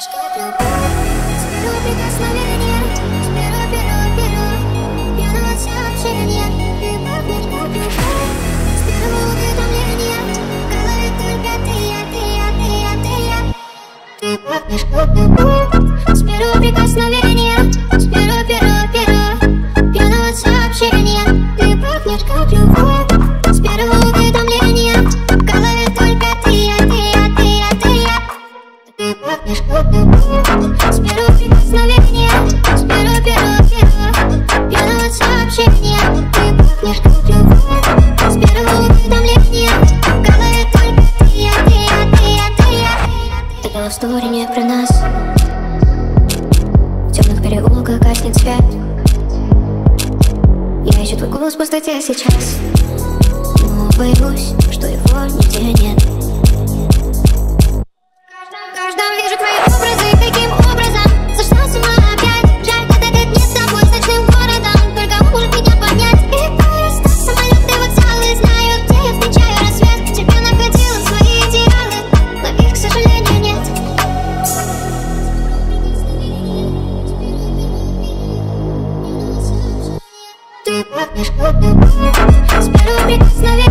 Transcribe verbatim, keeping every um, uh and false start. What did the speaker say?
пахнешь как любовь. С первого прикосновения, с первого, первого, первого пьяного сообщения. Ты пахнешь как любовь. С первого уведомления в голове только ты, я, ты, я, ты, я, ты, я. Ты пахнешь как любовь. С первого прикосновения, с первого, первого, первого пьяного сообщения. Ты пахнешь как любовь. С первого уведомления в голове только ты, я, ты, я, ты, я, ты, я. Ты пахнешь как любовь. С первого прикосновения, с первого, первого, первого пьяного сообщения. Ты пахнешь как любовь. С первого уведомления в голове только ты, я, ты, я, ты, я, ты, я. Это история не про нас. В темных переулках гаснет свет. Я ищу твой голос в пустоте сейчас, но боюсь, что его нигде нет. В каждом вижу твои образы, каким образом сошла с ума опять. Жаль, этот нет с тобой, с ночным городом, только он может меня понять. И поезд, самолеты, вокзалы, знаю, где я встречаю рассвет. Тебя находила свои идеалы, но их, к сожалению, нет. Ты пахнешь как любовь. С первого прикосновения.